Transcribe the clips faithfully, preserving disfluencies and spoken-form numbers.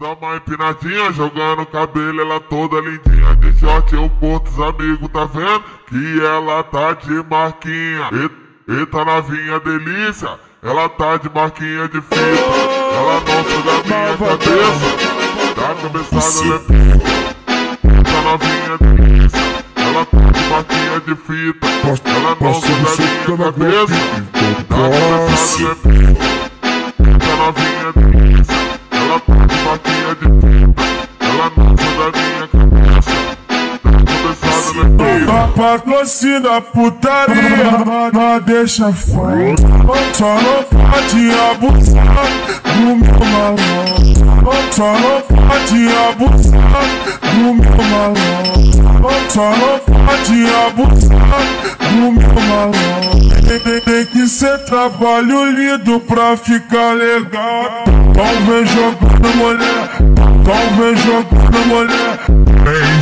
Dá uma empinadinha, jogando cabelo, ela toda lindinha. De short eu porto, os amigos tá vendo que ela tá de marquinha. E, eita novinha delícia, ela tá de marquinha de fita. Ela não sai da minha cabeça, da cabeçada ela é pica. Eita novinha delícia, ela tá de marquinha de fita. Ela não sai da minha cabeça, da cabeçada ela é pica. Eita novinha delícia, ela tá de marquinha de fita. Ela não sai da minha cabeça, da cabeçada ela é pica. Patrocina putaria, não deixa fora. Só não pode abusar do meu malandro. Só não pode abusar do meu malandro. Só não pode abusar do meu malandro. Tem, tem, tem que ser trabalho lindo pra ficar legal. Então vem jogando mulher, então vem jogando mulher. Vem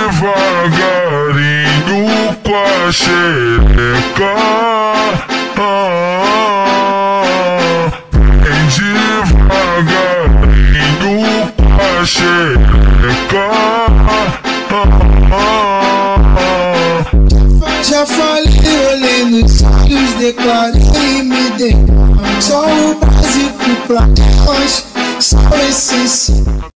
devagarinho com a xereca. Ah, vem devagarinho com a xereca. Ah, já falei, olhei nos olhos, declarei e me dei. Só o básico pra nós, só o essencial.